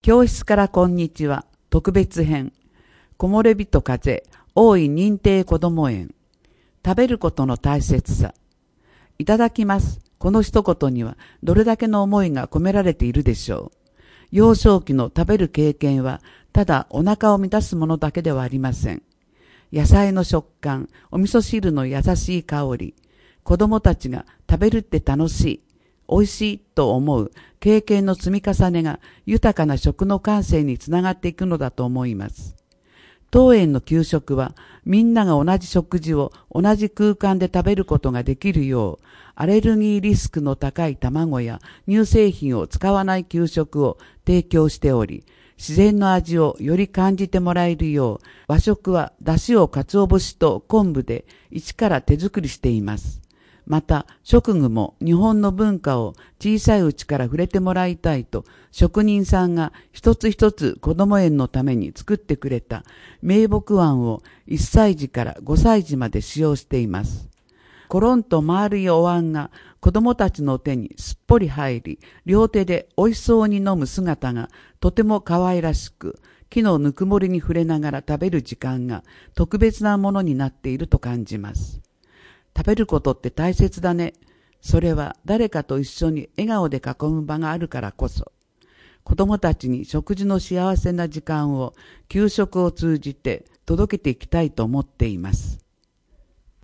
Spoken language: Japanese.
教室からこんにちは特別編。木漏れ日と風、大井認定こども園。食べることの大切さ。いただきます。この一言にはどれだけの思いが込められているでしょう。幼少期の食べる経験はただお腹を満たすものだけではありません。野菜の食感、お味噌汁の優しい香り、子供たちが食べるって楽しい、美味しいと思う経験の積み重ねが豊かな食の感性につながっていくのだと思います。当園の給食はみんなが同じ食事を同じ空間で食べることができるよう、アレルギーリスクの高い卵や乳製品を使わない給食を提供しており、自然の味をより感じてもらえるよう、和食は出汁を鰹節と昆布で一から手作りしています。また、食具も日本の文化を小さいうちから触れてもらいたいと、職人さんが一つ一つ子ども園のために作ってくれた名木椀を1歳児から5歳児まで使用しています。コロンと丸いお椀が子どもたちの手にすっぽり入り、両手でおいしそうに飲む姿がとても可愛らしく、木のぬくもりに触れながら食べる時間が特別なものになっていると感じます。食べることって大切だね。それは誰かと一緒に笑顔で囲む場があるからこそ。子供たちに食事の幸せな時間を給食を通じて届けていきたいと思っています。